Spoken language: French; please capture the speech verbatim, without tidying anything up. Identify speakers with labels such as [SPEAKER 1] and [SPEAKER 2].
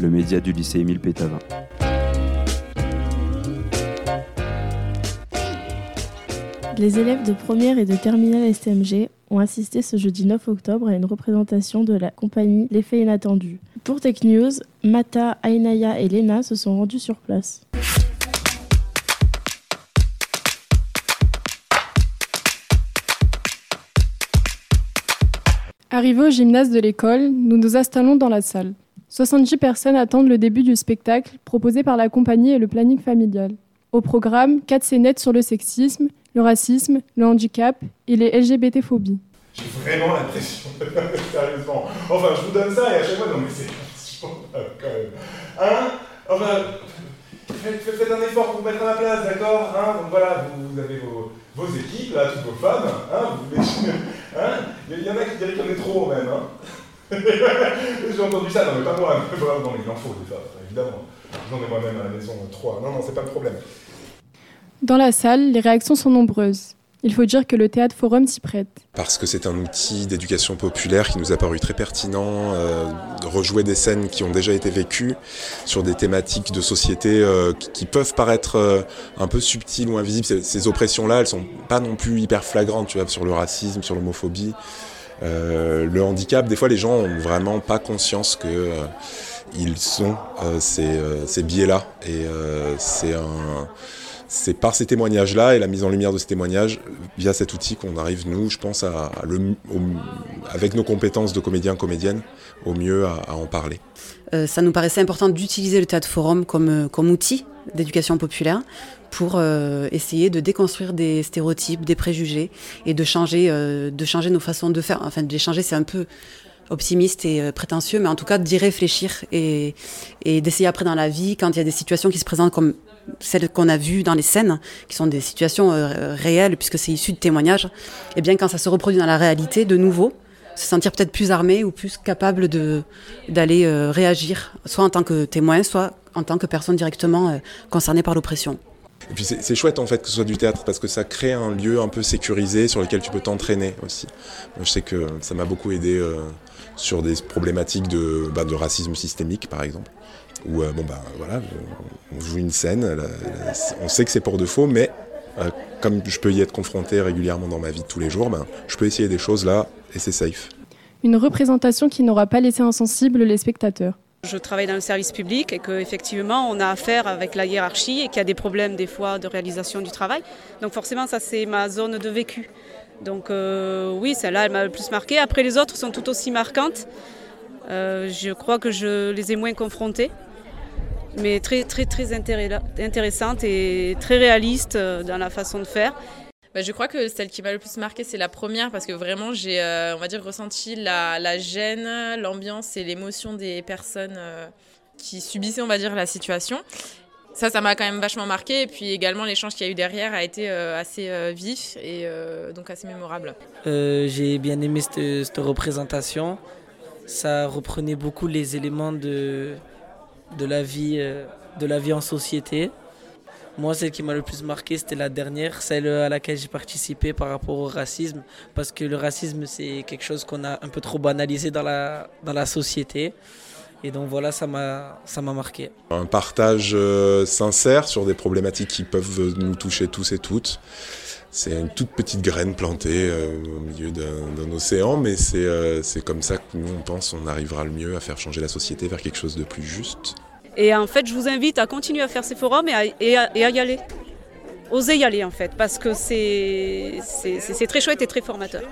[SPEAKER 1] le média du lycée Émile Pétavin.
[SPEAKER 2] Les élèves de première et de terminale S T M G ont assisté ce jeudi neuf octobre à une représentation de la compagnie L'Effet Inattendu. Pour Tech News, Mata, Ainaya et Lena se sont rendus sur place.
[SPEAKER 3] Arrivés au gymnase de l'école, nous nous installons dans la salle. soixante-dix personnes attendent le début du spectacle proposé par la compagnie et le planning familial. Au programme, quatre scénettes sur le sexisme, le racisme, le handicap et les L G B T-phobies.
[SPEAKER 4] J'ai vraiment l'impression, sérieusement. Enfin, je vous donne ça et à chaque fois, non mais c'est insupportable quand même. Hein? Enfin, faites, faites un effort pour vous mettre à ma place, d'accord? Hein? Donc voilà, vous, vous avez vos, vos équipes, là, toutes vos femmes. Hein? Vous voulez... hein? Il y en a qui diraient qu'il y en a trop même. Hein? J'ai entendu ça, non mais pas moi. Non mais il en faut des femmes, évidemment. J'en ai moi-même à la maison trois. Non, non, c'est pas le problème.
[SPEAKER 3] Dans la salle, les réactions sont nombreuses. Il faut dire que le Théâtre Forum s'y prête.
[SPEAKER 5] Parce que c'est un outil d'éducation populaire qui nous a paru très pertinent, euh, de rejouer des scènes qui ont déjà été vécues sur des thématiques de société euh, qui, qui peuvent paraître euh, un peu subtiles ou invisibles. Ces, ces oppressions-là, elles sont pas non plus hyper flagrantes, tu vois, sur le racisme, sur l'homophobie. Euh, le handicap, des fois les gens ont vraiment pas conscience que euh, ils sont euh, ces, euh, ces biais-là. Et euh, c'est un... C'est par ces témoignages-là et la mise en lumière de ces témoignages, via cet outil qu'on arrive, nous, je pense, à, à le, au, avec nos compétences de comédiens, comédiennes, au mieux à, à en parler.
[SPEAKER 6] Euh, ça nous paraissait important d'utiliser le Théâtre Forum comme, comme outil d'éducation populaire pour euh, essayer de déconstruire des stéréotypes, des préjugés et de changer, euh, de changer nos façons de faire. Enfin, de changer, c'est un peu optimiste et prétentieux, mais en tout cas d'y réfléchir et, et d'essayer après dans la vie, quand il y a des situations qui se présentent comme celles qu'on a vues dans les scènes, qui sont des situations euh, réelles puisque c'est issu de témoignages, et bien quand ça se reproduit dans la réalité, de nouveau, se sentir peut-être plus armé ou plus capable de, d'aller euh, réagir, soit en tant que témoin, soit en tant que personne directement euh, concernée par l'oppression.
[SPEAKER 5] Et puis c'est, c'est chouette en fait que ce soit du théâtre parce que ça crée un lieu un peu sécurisé sur lequel tu peux t'entraîner aussi. Moi, je sais que ça m'a beaucoup aidé euh, sur des problématiques de, bah, de racisme systémique par exemple. Où euh, bon bah voilà, on joue une scène, là, là, on sait que c'est pour de faux, mais euh, comme je peux y être confronté régulièrement dans ma vie de tous les jours, bah, je peux essayer des choses là et c'est safe.
[SPEAKER 3] Une représentation qui n'aura pas laissé insensibles les spectateurs.
[SPEAKER 7] Je travaille dans le service public et qu'effectivement on a affaire avec la hiérarchie et qu'il y a des problèmes des fois de réalisation du travail. Donc forcément ça c'est ma zone de vécu. Donc euh, oui, celle-là elle m'a le plus marquée. Après les autres sont tout aussi marquantes. Euh, je crois que je les ai moins confrontées. Mais très très très intéressantes et très réalistes dans la façon de faire.
[SPEAKER 8] Bah, je crois que celle qui m'a le plus marquée, c'est la première parce que vraiment j'ai, euh, on va dire, ressenti la, la gêne, l'ambiance et l'émotion des personnes euh, qui subissaient, on va dire, la situation. Ça, ça m'a quand même vachement marqué et puis également l'échange qu'il y a eu derrière a été euh, assez euh, vif et euh, donc assez mémorable.
[SPEAKER 9] Euh, j'ai bien aimé cette, cette représentation. Ça reprenait beaucoup les éléments de, de, la vie, euh, de la vie en société. Moi, celle qui m'a le plus marqué, c'était la dernière, celle à laquelle j'ai participé par rapport au racisme. Parce que le racisme, c'est quelque chose qu'on a un peu trop banalisé dans la, dans la société. Et donc voilà, ça m'a, ça m'a marqué.
[SPEAKER 5] Un partage euh, sincère sur des problématiques qui peuvent nous toucher tous et toutes. C'est une toute petite graine plantée euh, au milieu d'un, d'un océan, mais c'est, euh, c'est comme ça que nous, on pense, on arrivera le mieux à faire changer la société vers quelque chose de plus juste.
[SPEAKER 7] Et en fait, je vous invite à continuer à faire ces forums et à, et à, et à y aller. Osez y aller en fait, parce que c'est, c'est, c'est, c'est très chouette et très formateur.